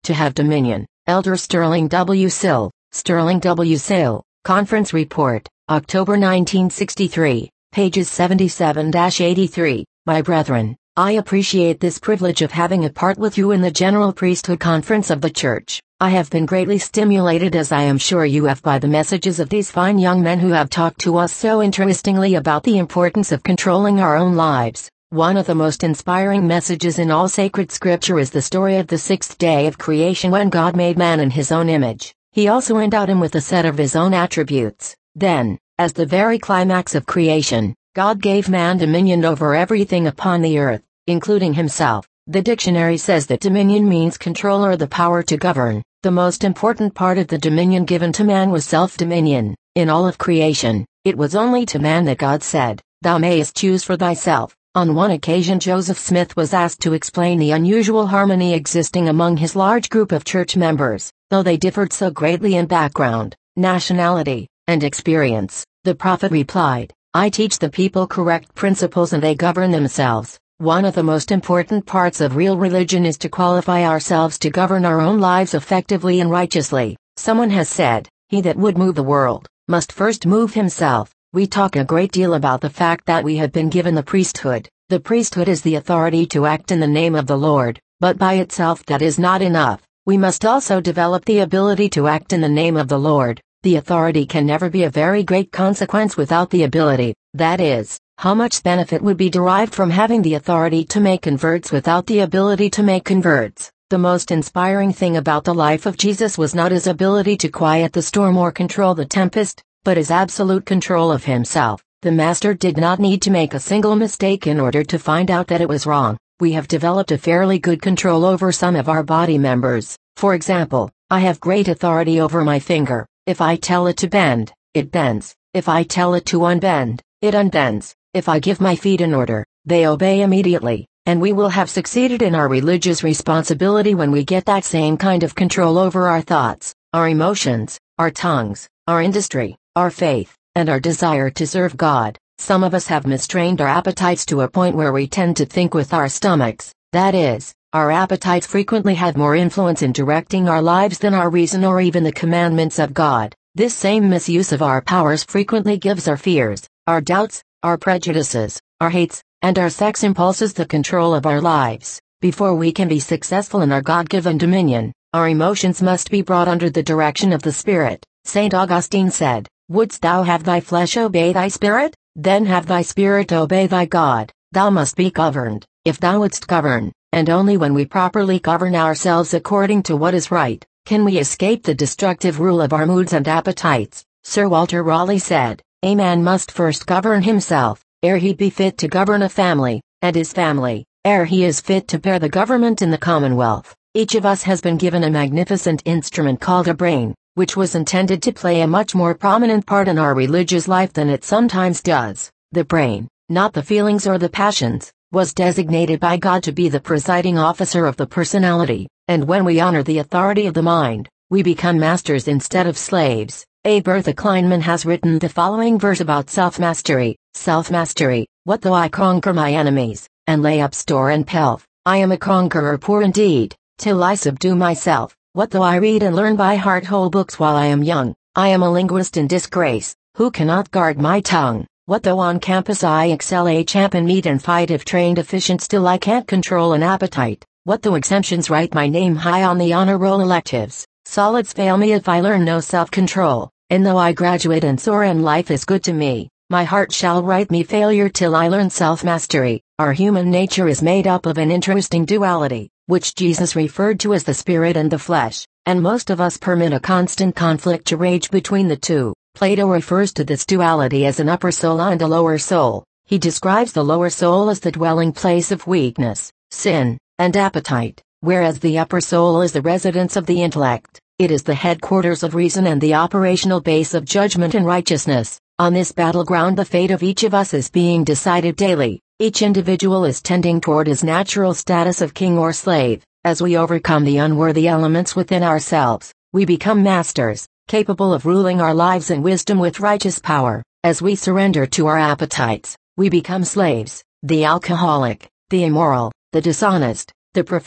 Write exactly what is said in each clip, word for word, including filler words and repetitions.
to have dominion. Elder Sterling W. Sill, Sterling W. Sill, Conference Report, October nineteen sixty-three, pages seventy-seven to eighty-three. My brethren, I appreciate this privilege of having a part with you in the General Priesthood Conference of the Church. I have been greatly stimulated, as I am sure you have, by the messages of these fine young men who have talked to us so interestingly about the importance of controlling our own lives. One of the most inspiring messages in all sacred scripture is the story of the sixth day of creation, when God made man in his own image. He also endowed him with a set of his own attributes. Then, as the very climax of creation, God gave man dominion over everything upon the earth, including himself. The dictionary says that dominion means control or the power to govern. The most important part of the dominion given to man was self-dominion. In all of creation, it was only to man that God said, "Thou mayest choose for thyself." On one occasion, Joseph Smith was asked to explain the unusual harmony existing among his large group of church members, though they differed so greatly in background, nationality, and experience. The prophet replied, "I teach the people correct principles and they govern themselves." One of the most important parts of real religion is to qualify ourselves to govern our own lives effectively and righteously. Someone has said, "He that would move the world, must first move himself." We talk a great deal about the fact that we have been given the priesthood. The priesthood is the authority to act in the name of the Lord, but by itself that is not enough. We must also develop the ability to act in the name of the Lord. The authority can never be a very great consequence without the ability. That is, how much benefit would be derived from having the authority to make converts without the ability to make converts? The most inspiring thing about the life of Jesus was not his ability to quiet the storm or control the tempest, but his absolute control of himself. The Master did not need to make a single mistake in order to find out that it was wrong. We have developed a fairly good control over some of our body members. For example, I have great authority over my finger. If I tell it to bend, it bends. If I tell it to unbend, it unbends. If I give my feet an order, they obey immediately. And we will have succeeded in our religious responsibility when we get that same kind of control over our thoughts, our emotions, our tongues, our industry, our faith, and our desire to serve God. Some of us have mistrained our appetites to a point where we tend to think with our stomachs. That is, our appetites frequently have more influence in directing our lives than our reason or even the commandments of God. This same misuse of our powers frequently gives our fears, our doubts, our prejudices, our hates, and our sex impulses the control of our lives. Before we can be successful in our God-given dominion, our emotions must be brought under the direction of the Spirit. Saint Augustine said, "Wouldst thou have thy flesh obey thy spirit? Then have thy spirit obey thy God." Thou must be governed, if thou wouldst govern, and only when we properly govern ourselves according to what is right, can we escape the destructive rule of our moods and appetites. Sir Walter Raleigh said, "A man must first govern himself, ere he be fit to govern a family, and his family, ere he is fit to bear the government in the Commonwealth." Each of us has been given a magnificent instrument called a brain, which was intended to play a much more prominent part in our religious life than it sometimes does. The brain, not the feelings or the passions, was designated by God to be the presiding officer of the personality, and when we honor the authority of the mind, we become masters instead of slaves. A. Bertha Kleinman has written the following verse about self-mastery. Self-mastery, what though I conquer my enemies, and lay up store and pelf, I am a conqueror poor indeed, till I subdue myself. What though I read and learn by heart whole books while I am young, I am a linguist in disgrace, who cannot guard my tongue. What though on campus I excel a champ in meet and fight, if trained efficient still I can't control an appetite. What though exemptions write my name high on the honor roll, electives, solids fail me if I learn no self-control, and though I graduate and soar and life is good to me, my heart shall write me failure till I learn self-mastery. Our human nature is made up of an interesting duality, which Jesus referred to as the spirit and the flesh, and most of us permit a constant conflict to rage between the two. Plato refers to this duality as an upper soul and a lower soul. He describes the lower soul as the dwelling place of weakness, sin, and appetite, whereas the upper soul is the residence of the intellect. It is the headquarters of reason and the operational base of judgment and righteousness. On this battleground the fate of each of us is being decided daily. Each individual is tending toward his natural status of king or slave. As we overcome the unworthy elements within ourselves, we become masters, capable of ruling our lives in wisdom with righteous power. As we surrender to our appetites, we become slaves, the alcoholic, the immoral, the dishonest, the profane,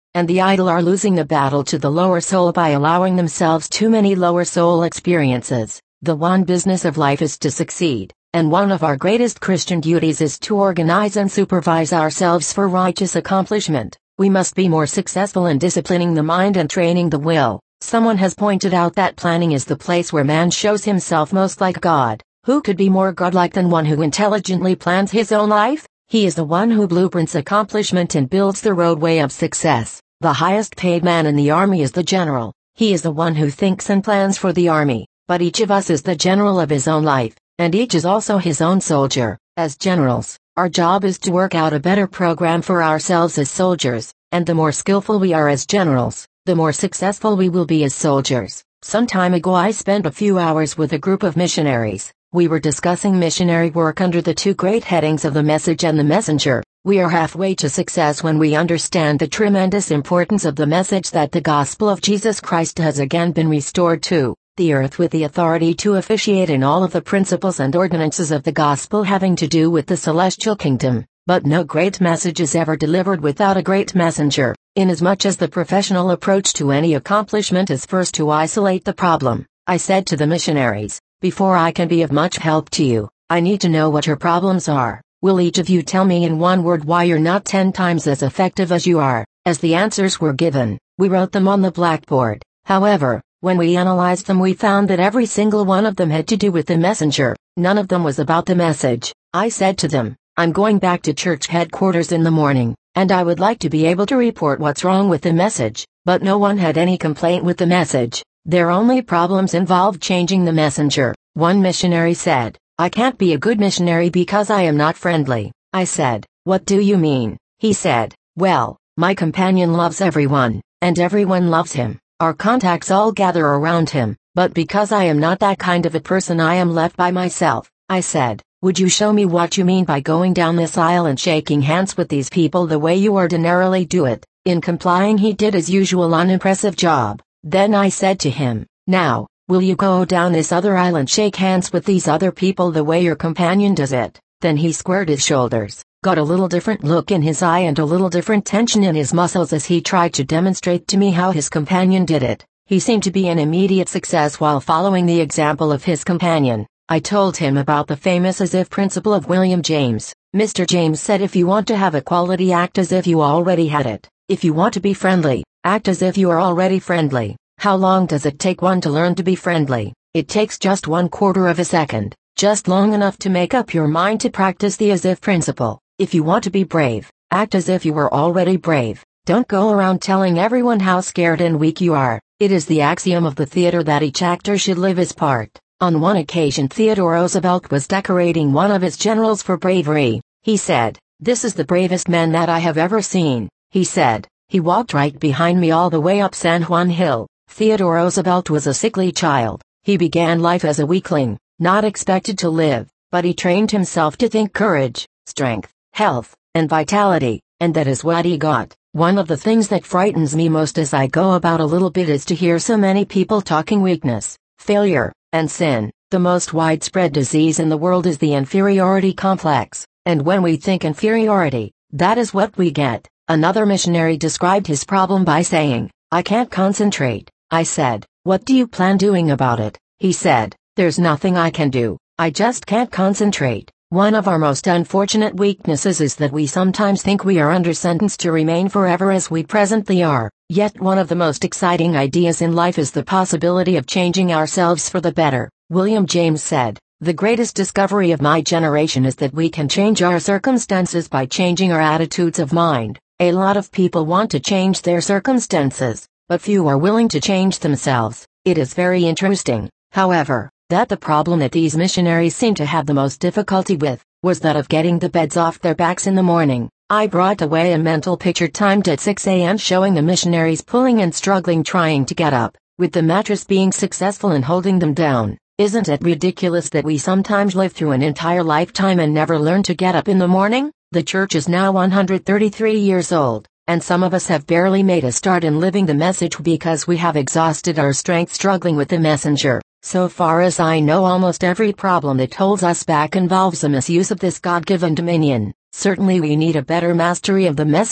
and the idle are losing the battle to the lower soul by allowing themselves too many lower soul experiences. The one business of life is to succeed, and one of our greatest Christian duties is to organize and supervise ourselves for righteous accomplishment. We must be more successful in disciplining the mind and training the will. Someone has pointed out that planning is the place where man shows himself most like God. Who could be more godlike than one who intelligently plans his own life? He is the one who blueprints accomplishment and builds the roadway of success. The highest paid man in the army is the general. He is the one who thinks and plans for the army, but each of us is the general of his own life, and each is also his own soldier. As generals, our job is to work out a better program for ourselves as soldiers, and the more skillful we are as generals, the more successful we will be as soldiers. Some time ago I spent a few hours with a group of missionaries. We were discussing missionary work under the two great headings of the message and the messenger. We are halfway to success when we understand the tremendous importance of the message that the gospel of Jesus Christ has again been restored to the earth with the authority to officiate in all of the principles and ordinances of the gospel having to do with the celestial kingdom. But no great message is ever delivered without a great messenger, inasmuch as the professional approach to any accomplishment is first to isolate the problem. I said to the missionaries, before I can be of much help to you, I need to know what your problems are. Will each of you tell me in one word why you're not ten times as effective as you are? As the answers were given, we wrote them on the blackboard. However, when we analyzed them we found that every single one of them had to do with the messenger. None of them was about the message. I said to them, I'm going back to church headquarters in the morning, and I would like to be able to report what's wrong with the message. But no one had any complaint with the message. Their only problems involved changing the messenger. One missionary said, I can't be a good missionary because I am not friendly. I said, what do you mean? He said, well, my companion loves everyone, and everyone loves him. Our contacts all gather around him, but because I am not that kind of a person I am left by myself. I said, would you show me what you mean by going down this aisle and shaking hands with these people the way you ordinarily do it? In complying he did his usual unimpressive job. Then I said to him, now, will you go down this other aisle and shake hands with these other people the way your companion does it? Then he squared his shoulders, got a little different look in his eye and a little different tension in his muscles as he tried to demonstrate to me how his companion did it. He seemed to be an immediate success while following the example of his companion. I told him about the famous as if principle of William James. Mister James said if you want to have a quality, act as if you already had it. If you want to be friendly, act as if you are already friendly. How long does it take one to learn to be friendly? It takes just one quarter of a second, just long enough to make up your mind to practice the as if principle. If you want to be brave, act as if you were already brave. Don't go around telling everyone how scared and weak you are. It is the axiom of the theater that each actor should live his part. On one occasion Theodore Roosevelt was decorating one of his generals for bravery. He said, this is the bravest man that I have ever seen. He said, he walked right behind me all the way up San Juan Hill. Theodore Roosevelt was a sickly child. He began life as a weakling, not expected to live, but he trained himself to think courage, strength, health, and vitality, and that is what he got. One of the things that frightens me most as I go about a little bit is to hear so many people talking weakness, failure, and sin. The most widespread disease in the world is the inferiority complex, and when we think inferiority, that is what we get. Another missionary described his problem by saying, I can't concentrate. I said, what do you plan doing about it? He said, there's nothing I can do, I just can't concentrate. One of our most unfortunate weaknesses is that we sometimes think we are under sentence to remain forever as we presently are. Yet one of the most exciting ideas in life is the possibility of changing ourselves for the better. William James said, the greatest discovery of my generation is that we can change our circumstances by changing our attitudes of mind. A lot of people want to change their circumstances, but few are willing to change themselves. It is very interesting, however, that the problem that these missionaries seem to have the most difficulty with, was that of getting the beds off their backs in the morning. I brought away a mental picture timed at six a m showing the missionaries pulling and struggling trying to get up, with the mattress being successful in holding them down. Isn't it ridiculous that we sometimes live through an entire lifetime and never learn to get up in the morning? The church is now one hundred thirty-three years old, and some of us have barely made a start in living the message because we have exhausted our strength struggling with the messenger. So far as I know, almost every problem that holds us back involves a misuse of this God-given dominion. Certainly we need a better mastery of the message.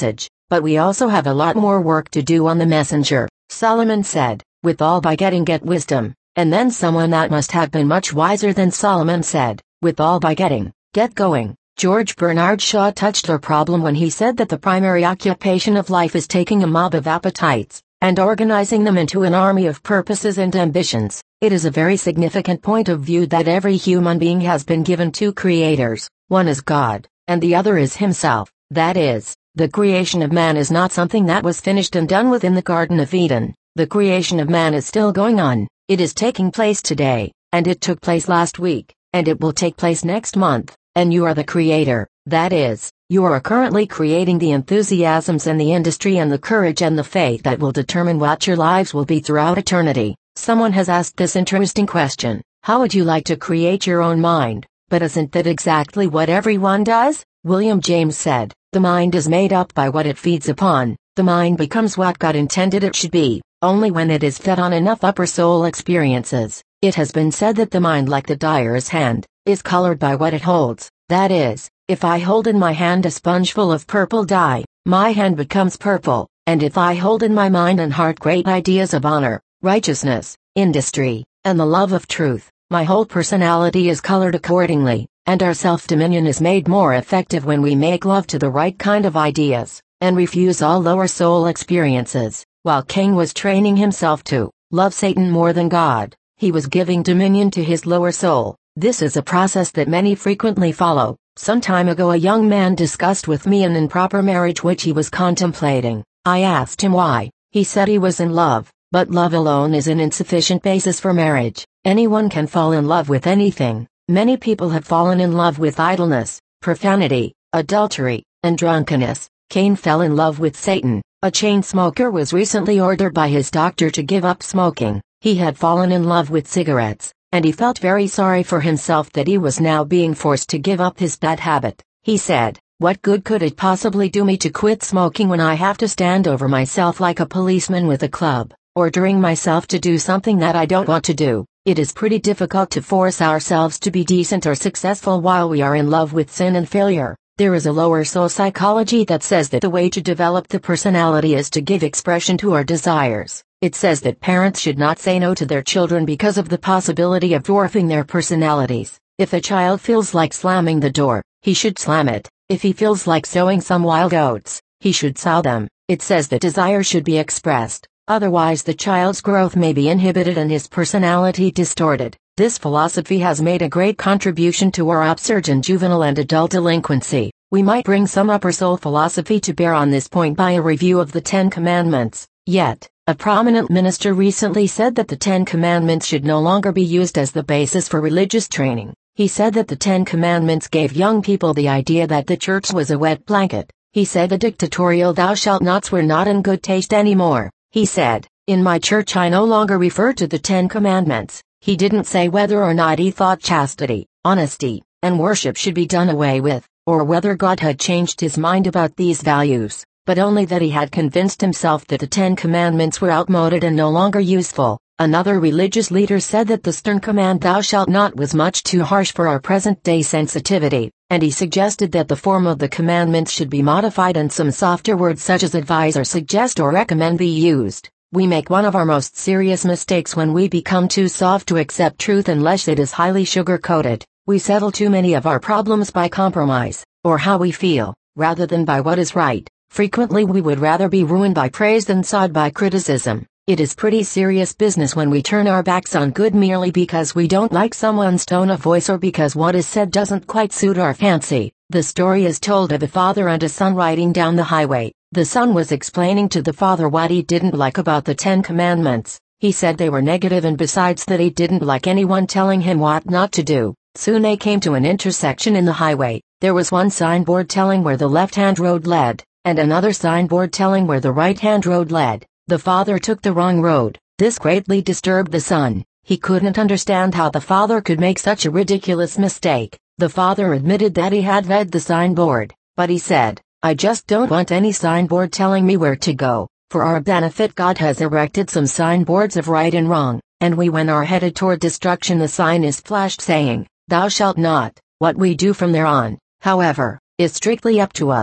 but we also have a lot more work to do on the messenger. Solomon said, with all by getting get wisdom. And then someone that must have been much wiser than Solomon said, with all by getting, get going. George Bernard Shaw touched our problem when he said that the primary occupation of life is taking a mob of appetites, and organizing them into an army of purposes and ambitions. It is a very significant point of view that every human being has been given two creators, one is God, and the other is himself. That is, the creation of man is not something that was finished and done with in the Garden of Eden. The creation of man is still going on. It is taking place today, and it took place last week, and it will take place next month, and you are the creator. That is, you are currently creating the enthusiasms and the industry and the courage and the faith that will determine what your lives will be throughout eternity. Someone has asked this interesting question: how would you like to create your own mind? But isn't that exactly what everyone does? William James said, the mind is made up by what it feeds upon. The mind becomes what God intended it should be, only when it is fed on enough upper soul experiences. It has been said that the mind, like the dyer's hand, is colored by what it holds. That is, if I hold in my hand a sponge full of purple dye, my hand becomes purple, and if I hold in my mind and heart great ideas of honor, righteousness, industry, and the love of truth, my whole personality is colored accordingly, and our self-dominion is made more effective when we make love to the right kind of ideas, and refuse all lower soul experiences. While Cain was training himself to love Satan more than God, he was giving dominion to his lower soul. This is a process that many frequently follow. Some time ago a young man discussed with me an improper marriage which he was contemplating. I asked him why. He said he was in love, but love alone is an insufficient basis for marriage. Anyone can fall in love with anything. Many people have fallen in love with idleness, profanity, adultery, and drunkenness. Cain fell in love with Satan. A chain smoker was recently ordered by his doctor to give up smoking. He had fallen in love with cigarettes, and he felt very sorry for himself that he was now being forced to give up his bad habit. He said, "What good could it possibly do me to quit smoking when I have to stand over myself like a policeman with a club, ordering myself to do something that I don't want to do?" It is pretty difficult to force ourselves to be decent or successful while we are in love with sin and failure. There is a lower soul psychology that says that the way to develop the personality is to give expression to our desires. It says that parents should not say no to their children because of the possibility of dwarfing their personalities. If a child feels like slamming the door, he should slam it. If he feels like sowing some wild oats, he should sow them. It says that desire should be expressed, otherwise the child's growth may be inhibited and his personality distorted. This philosophy has made a great contribution to our upsurge in juvenile and adult delinquency. We might bring some upper soul philosophy to bear on this point by a review of the Ten Commandments. Yet, a prominent minister recently said that the Ten Commandments should no longer be used as the basis for religious training. He said that the Ten Commandments gave young people the idea that the church was a wet blanket. He said the dictatorial thou shalt nots were not in good taste anymore. He said, "In my church I no longer refer to the Ten Commandments." He didn't say whether or not he thought chastity, honesty, and worship should be done away with, or whether God had changed his mind about these values, but only that he had convinced himself that the Ten Commandments were outmoded and no longer useful. Another religious leader said that the stern command thou shalt not was much too harsh for our present-day sensitivity, and he suggested that the form of the commandments should be modified and some softer words such as advise or suggest or recommend be used. We make one of our most serious mistakes when we become too soft to accept truth unless it is highly sugar-coated. We settle too many of our problems by compromise, or how we feel, rather than by what is right. Frequently we would rather be ruined by praise than sawed by criticism. It is pretty serious business when we turn our backs on good merely because we don't like someone's tone of voice or because what is said doesn't quite suit our fancy. The story is told of a father and a son riding down the highway. The son was explaining to the father what he didn't like about the Ten Commandments. He said they were negative and besides that he didn't like anyone telling him what not to do. Soon they came to an intersection in the highway. There was one signboard telling where the left-hand road led, and another signboard telling where the right-hand road led. The father took the wrong road. This greatly disturbed the son. He couldn't understand how the father could make such a ridiculous mistake. The father admitted that he had read the signboard, but he said, "I just don't want any signboard telling me where to go. For our benefit God has erected some signboards of right and wrong, and we when are headed toward destruction the sign is flashed saying, thou shalt not. What we do from there on, however, is strictly up to us."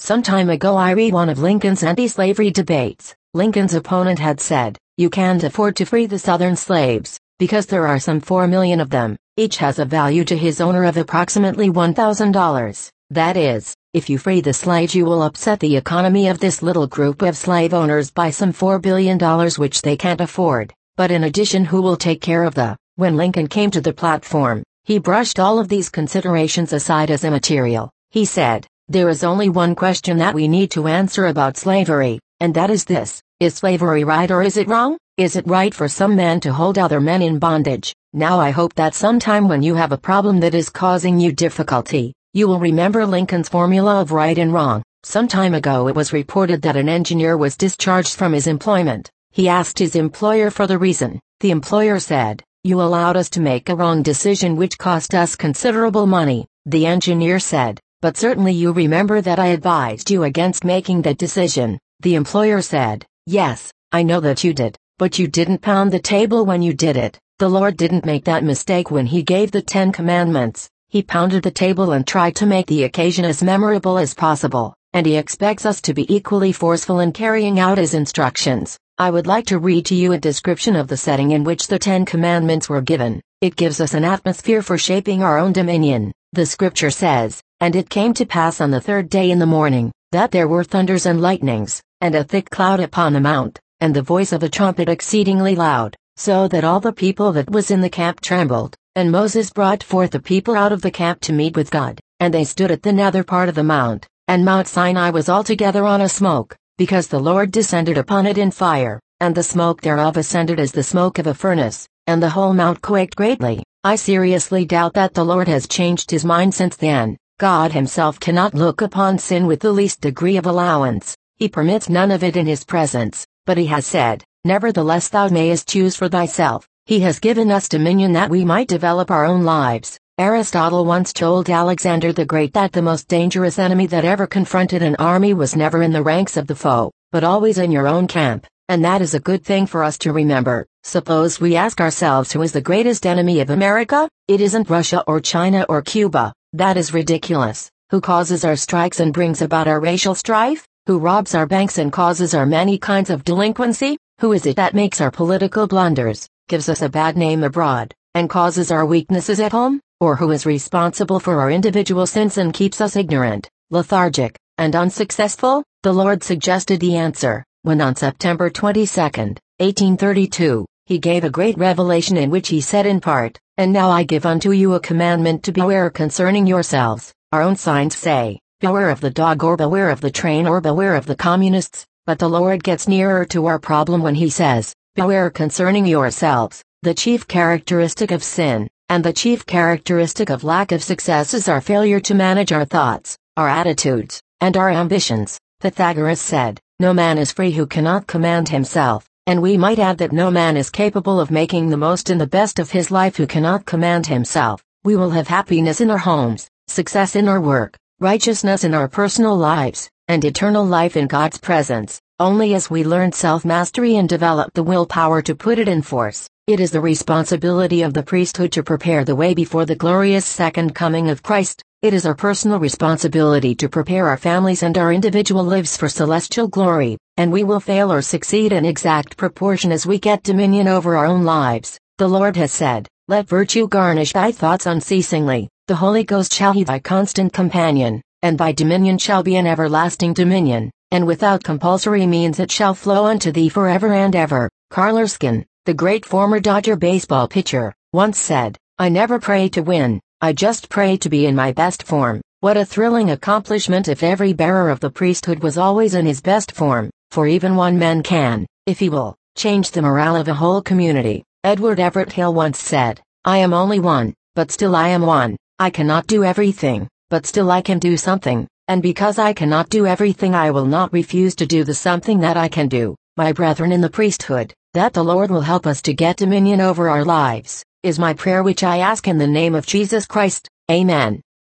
Some time ago I read one of Lincoln's anti-slavery debates. Lincoln's opponent had said, "You can't afford to free the Southern slaves, because there are some four million of them. Each has a value to his owner of approximately one thousand dollars. That is, if you free the slaves you will upset the economy of this little group of slave owners by some four billion dollars which they can't afford. But in addition, who will take care of the..." When Lincoln came to the platform, he brushed all of these considerations aside as immaterial. He said, "There is only one question that we need to answer about slavery, and that is this: is slavery right or is it wrong? Is it right for some men to hold other men in bondage?" Now I hope that sometime when you have a problem that is causing you difficulty, you will remember Lincoln's formula of right and wrong. Some time ago it was reported that an engineer was discharged from his employment. He asked his employer for the reason. The employer said, "You allowed us to make a wrong decision which cost us considerable money." The engineer said, "But certainly you remember that I advised you against making that decision." The employer said, "Yes, I know that you did, but you didn't pound the table when you did it. The Lord didn't make that mistake when he gave the Ten Commandments. He pounded the table and tried to make the occasion as memorable as possible, and he expects us to be equally forceful in carrying out his instructions." I would like to read to you a description of the setting in which the Ten Commandments were given. It gives us an atmosphere for shaping our own dominion. The scripture says, "And it came to pass on the third day in the morning, that there were thunders and lightnings, and a thick cloud upon the mount, and the voice of a trumpet exceedingly loud, so that all the people that was in the camp trembled. And Moses brought forth the people out of the camp to meet with God, and they stood at the nether part of the mount, and Mount Sinai was altogether on a smoke, because the Lord descended upon it in fire, and the smoke thereof ascended as the smoke of a furnace, and the whole mount quaked greatly." I seriously doubt that the Lord has changed his mind since then. God himself cannot look upon sin with the least degree of allowance. He permits none of it in his presence, but he has said, "Nevertheless thou mayest choose for thyself." He has given us dominion that we might develop our own lives. Aristotle once told Alexander the Great that the most dangerous enemy that ever confronted an army was never in the ranks of the foe, but always in your own camp, and that is a good thing for us to remember. Suppose we ask ourselves who is the greatest enemy of America? It isn't Russia or China or Cuba. That is ridiculous. Who causes our strikes and brings about our racial strife? Who robs our banks and causes our many kinds of delinquency? Who is it that makes our political blunders, gives us a bad name abroad, and causes our weaknesses at home? Or who is responsible for our individual sins and keeps us ignorant, lethargic, and unsuccessful? The Lord suggested the answer, when on September twenty-second, eighteen thirty-two, he gave a great revelation in which he said in part, "And now I give unto you a commandment to beware concerning yourselves." Our own signs say, "Beware of the dog," or "Beware of the train," or "Beware of the communists," but the Lord gets nearer to our problem when he says, "Beware concerning yourselves." The chief characteristic of sin, and the chief characteristic of lack of success is our failure to manage our thoughts, our attitudes, and our ambitions. Pythagoras said, "No man is free who cannot command himself," and we might add that no man is capable of making the most and the best of his life who cannot command himself. We will have happiness in our homes, success in our work, righteousness in our personal lives, and eternal life in God's presence, only as we learn self-mastery and develop the willpower to put it in force. It is the responsibility of the priesthood to prepare the way before the glorious second coming of Christ. It is our personal responsibility to prepare our families and our individual lives for celestial glory, and we will fail or succeed in exact proportion as we get dominion over our own lives. The Lord has said, "Let virtue garnish thy thoughts unceasingly, the Holy Ghost shall be thy constant companion, and thy dominion shall be an everlasting dominion, and without compulsory means it shall flow unto thee forever and ever." Carl Erskine, the great former Dodger baseball pitcher, once said, "I never pray to win, I just pray to be in my best form." What a thrilling accomplishment if every bearer of the priesthood was always in his best form, for even one man can, if he will, change the morale of a whole community. Edward Everett Hale once said, "I am only one, but still I am one. I cannot do everything, but still I can do something, and because I cannot do everything I will not refuse to do the something that I can do." My brethren in the priesthood, that the Lord will help us to get dominion over our lives, is my prayer which I ask in the name of Jesus Christ. Amen.